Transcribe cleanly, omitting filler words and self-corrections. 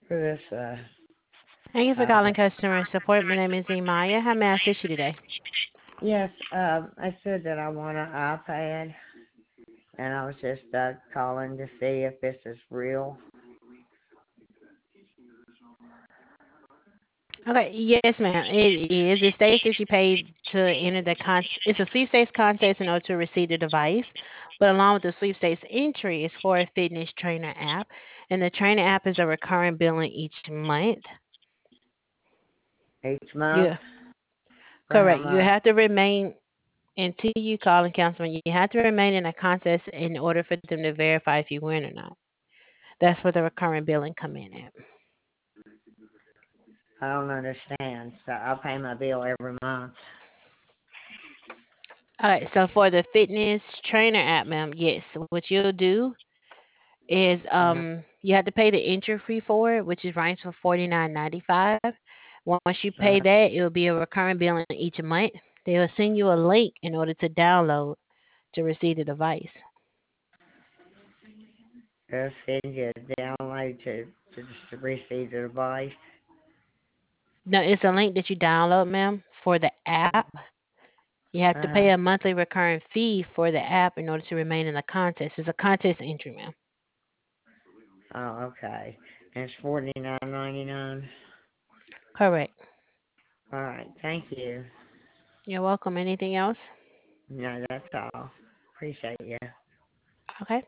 for this. Thank you for Uh, calling customer support. My name is Emaya. How may I assist you today? yes, I said that I want an iPad, and I was just calling to see if this is real. Okay, yes, ma'am. It is. It states that you paid to enter the it's a sweepstakes contest in order to receive the device. But along with the sweepstakes entry is for a fitness trainer app, and the trainer app is a recurring billing each month. Each month? You For how correct. You much? have to remain until you call and cancel. You have to remain in a contest in order for them to verify if you win or not. That's where the recurring billing come in at. I don't understand. So I pay my bill every month. All right, so for the fitness trainer app, ma'am, yes, what you'll do is Uh-huh. you have to pay the entry fee for it, which is range from $49.95. Once you pay Uh-huh. that, it will be a recurring billing each month. They'll send you a link in order to download to receive the device. They'll send you a download to receive the device. No, it's a link that you download, ma'am, for the app. You have to pay Uh-huh. a monthly recurring fee for the app in order to remain in the contest. It's a contest entry, ma'am. Oh, okay. And it's $49.99. Correct. All right. Thank you. You're welcome. Anything else? No, that's all. Appreciate you. Okay.